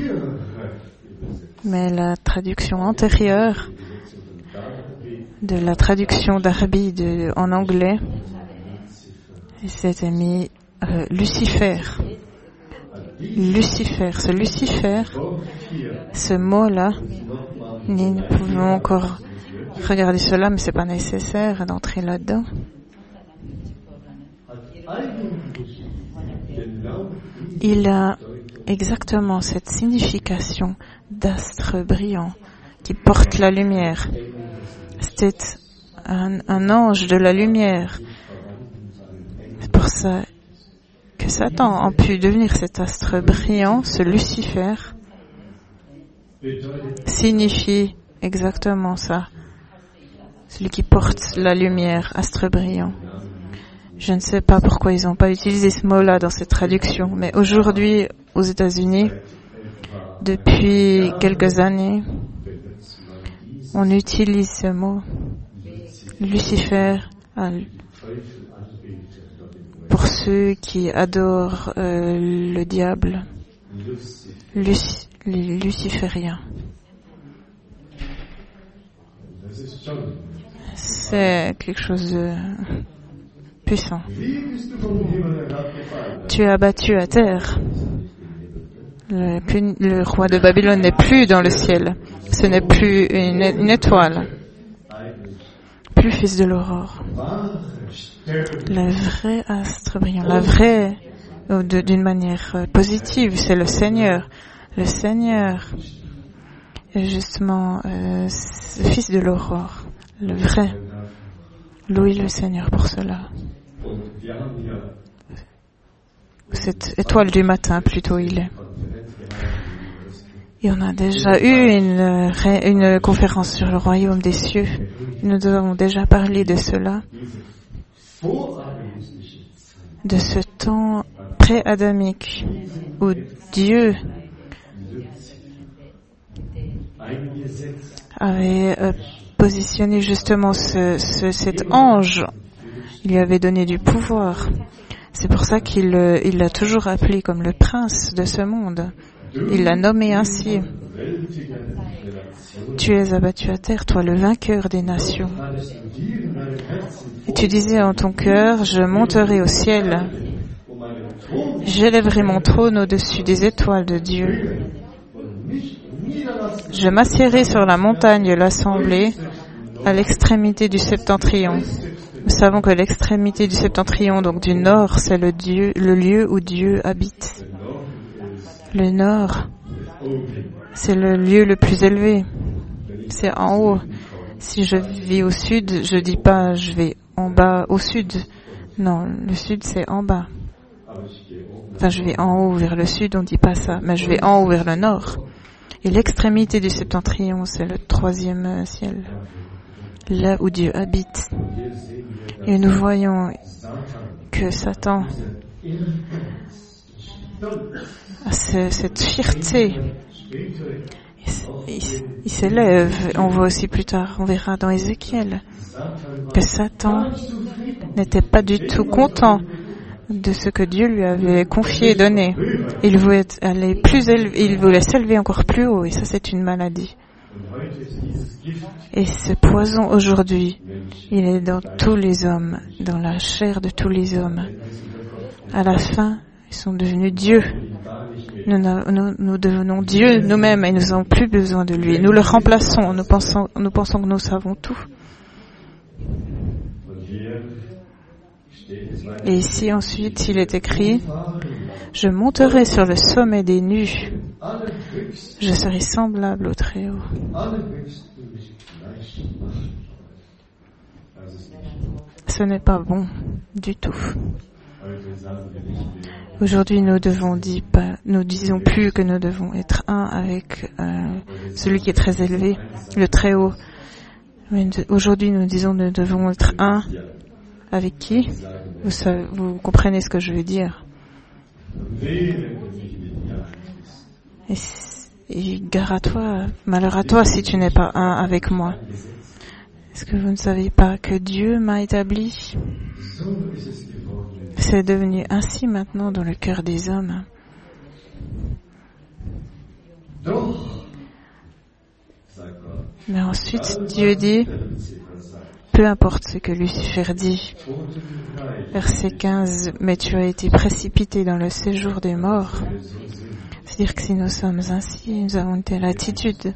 A: Mais la traduction antérieure de la traduction d'Arby en anglais, c'était mis Lucifer. Lucifer, ce mot-là, nous pouvons encore regarder cela, mais c'est pas nécessaire d'entrer là-dedans. Il a exactement cette signification d'astre brillant qui porte la lumière. C'était un ange de la lumière. C'est pour ça que Satan a pu devenir cet astre brillant, ce Lucifer, signifie exactement ça. Celui qui porte la lumière, astre brillant. Je ne sais pas pourquoi ils n'ont pas utilisé ce mot-là dans cette traduction, mais aujourd'hui, aux États-Unis, depuis quelques années, on utilise ce mot, Lucifer, pour ceux qui adorent le diable, les lucifériens. C'est quelque chose de puissant. Tu es abattu à terre. Le roi de Babylone n'est plus dans le ciel. Ce n'est plus une étoile. Plus fils de l'aurore. Le vrai astre brillant, la vraie, d'une manière positive, c'est le Seigneur. Le Seigneur est justement fils de l'aurore, le vrai. Louez le Seigneur pour cela. Cette étoile du matin, plutôt, il est. Et on a déjà eu une conférence sur le royaume des cieux. Nous avons déjà parlé de cela, de ce temps pré-adamique où Dieu avait positionné justement cet ange. Il lui avait donné du pouvoir. C'est pour ça qu'il l'a toujours appelé comme le prince de ce monde. Il l'a nommé ainsi. Tu es abattu à terre, toi le vainqueur des nations. Et tu disais en ton cœur, je monterai au ciel. J'élèverai mon trône au-dessus des étoiles de Dieu. Je m'assiérai sur la montagne de l'assemblée à l'extrémité du septentrion. Nous savons que l'extrémité du septentrion, donc du nord, c'est le lieu où Dieu habite. Le nord, c'est le lieu le plus élevé. C'est en haut. Si je vis au sud, je dis pas je vais en bas au sud. Non, le sud c'est en bas. Enfin, je vais en haut vers le sud, on dit pas ça, mais je vais en haut vers le nord. Et l'extrémité du septentrion, c'est le troisième ciel. Là où Dieu habite. Et nous voyons que Satan a cette fierté. Il s'élève. On voit aussi plus tard, on verra dans Ézéchiel, que Satan n'était pas du tout content de ce que Dieu lui avait confié et donné. Il voulait aller plus élevé, il voulait s'élever encore plus haut, et ça c'est une maladie. Et ce poison aujourd'hui, il est dans tous les hommes, dans la chair de tous les hommes. À la fin, ils sont devenus Dieu. Nous devenons Dieu nous-mêmes et nous n'avons plus besoin de lui. Nous le remplaçons, nous pensons que nous savons tout. Et ici ensuite, il est écrit, je monterai sur le sommet des nues. Je serai semblable au Très-Haut. Ce n'est pas bon du tout. Aujourd'hui, nous disons plus que nous devons être un avec celui qui est très élevé, le Très-Haut. Mais aujourd'hui, nous disons que nous devons être un avec qui? Vous comprenez ce que je veux dire. Et gare à toi, malheur à toi si tu n'es pas un avec moi. Est-ce que vous ne savez pas que Dieu m'a établi? C'est devenu ainsi maintenant dans le cœur des hommes. Mais ensuite, Dieu dit, peu importe ce que Lucifer dit. Verset 15, mais tu as été précipité dans le séjour des morts. C'est-à-dire que si nous sommes ainsi, nous avons une telle attitude,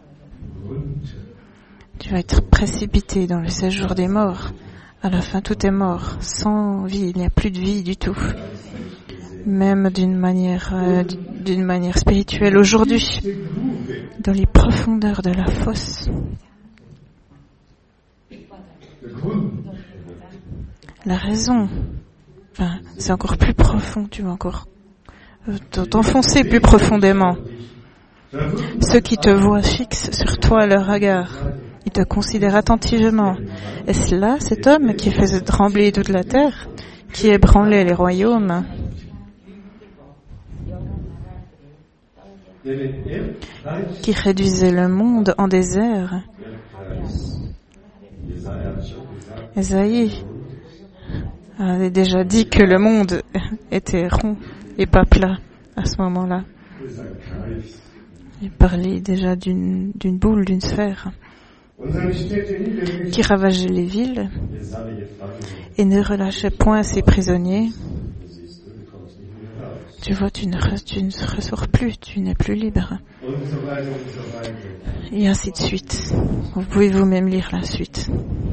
A: tu vas être précipité dans le séjour des morts. À la fin, tout est mort. Sans vie, il n'y a plus de vie du tout. Même d'une manière spirituelle aujourd'hui, dans les profondeurs de la fosse. La raison, c'est encore plus profond, tu vas encore t'enfoncer plus profondément. Ceux qui te voient fixent sur toi leur regard. Ils te considèrent attentivement. Est-ce là cet homme qui faisait trembler toute la terre, qui ébranlait les royaumes, qui réduisait le monde en désert? Ésaïe avait déjà dit que le monde était rond et pas plat à ce moment-là. Il parlait déjà d'une boule, d'une sphère qui ravageait les villes et ne relâchait point ses prisonniers. Tu vois, tu ne ressors plus, tu n'es plus libre. Et ainsi de suite. Vous pouvez vous-même lire la suite.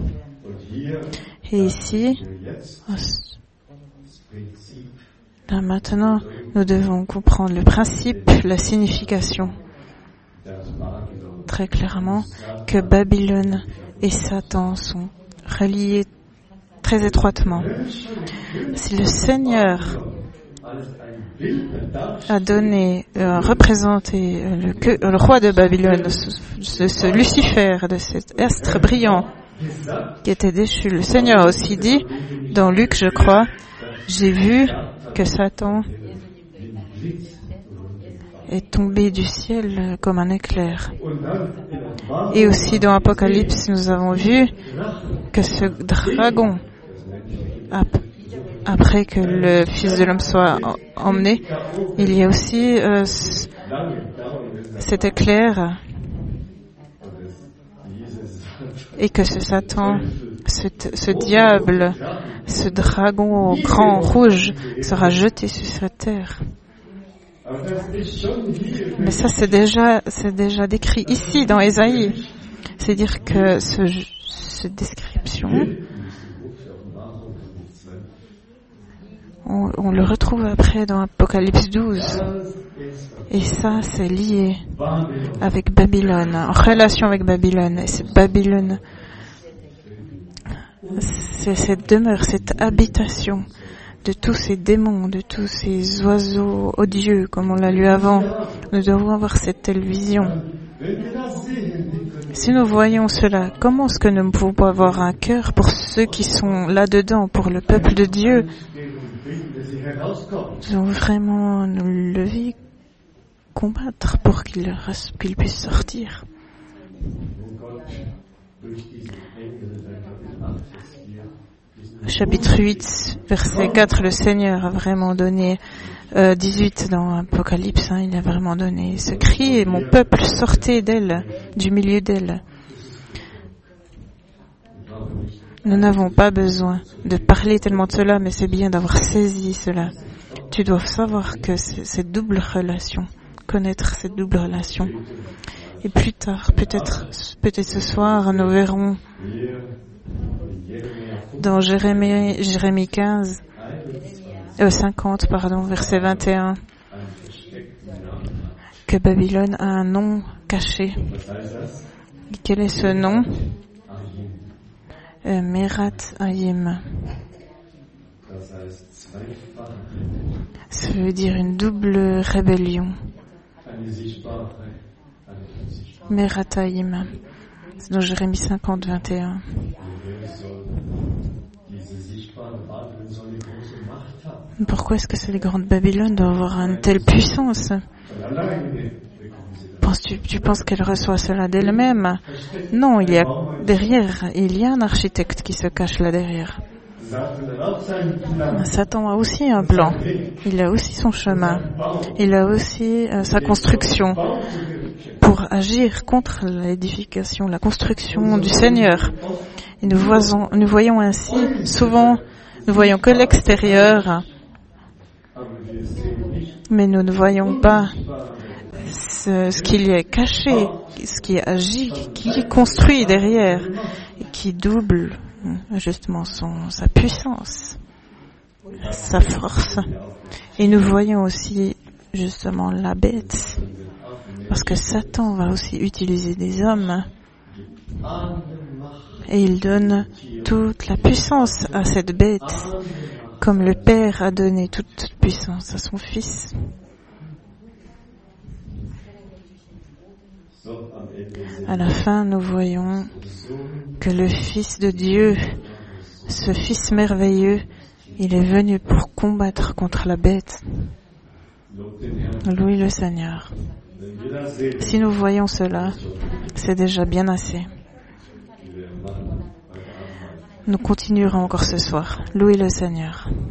A: Et ici, là maintenant, nous devons comprendre le principe, la signification. Très clairement, que Babylone et Satan sont reliés très étroitement. Si le Seigneur a donné, représenté le roi de Babylone, ce Lucifer, de cet astre brillant qui était déchu, le Seigneur a aussi dit, dans Luc je crois, j'ai vu que Satan est tombé du ciel comme un éclair. Et aussi dans Apocalypse, nous avons vu que ce dragon, après que le Fils de l'homme soit emmené, il y a aussi cet éclair, et que ce Satan, ce diable, ce dragon au grand rouge sera jeté sur cette terre. Mais ça, c'est déjà décrit ici dans Ésaïe. C'est-à-dire que cette description, on le retrouve après dans Apocalypse 12. Et ça, c'est lié avec Babylone, en relation avec Babylone. Et c'est Babylone, c'est cette demeure, cette habitation de tous ces démons, de tous ces oiseaux odieux, comme on l'a lu avant. Nous devons avoir cette telle vision. Si nous voyons cela, comment est-ce que nous pouvons pas avoir un cœur pour ceux qui sont là-dedans, pour le peuple de Dieu? Nous devons vraiment nous lever, combattre pour qu'ils puissent sortir. Chapitre 8, verset 4, le Seigneur a vraiment donné, 18 dans Apocalypse, il a vraiment donné ce cri, et mon peuple sortait d'elle, du milieu d'elle. Nous n'avons pas besoin de parler tellement de cela, mais c'est bien d'avoir saisi cela. Tu dois savoir que c'est cette double relation, connaître cette double relation. Et plus tard, peut-être ce soir, nous verrons dans Jérémie 50, verset 21, que Babylone a un nom caché. Et quel est ce nom? Merat Hayim. Ça veut dire une double rébellion. Merat Hayim. C'est dans Jérémie 50, 21. Pourquoi est-ce que cette grande Babylone doit avoir une telle puissance? Tu penses qu'elle reçoit cela d'elle-même? Non, il y a un architecte qui se cache là derrière. Satan a aussi un plan. Il a aussi son chemin. Il a aussi sa construction pour agir contre l'édification, la construction du Seigneur. Et nous voyons ainsi, souvent, nous voyons que l'extérieur, mais nous ne voyons pas ce qu'il y a caché, ce qui agit, qui construit derrière, et qui double justement sa puissance, sa force. Et nous voyons aussi justement la bête, parce que Satan va aussi utiliser des hommes, et il donne toute la puissance à cette bête, comme le Père a donné toute puissance à son Fils. À la fin, nous voyons que le Fils de Dieu, ce Fils merveilleux, il est venu pour combattre contre la bête. Louez le Seigneur. Si nous voyons cela, c'est déjà bien assez. Nous continuerons encore ce soir. Louez le Seigneur.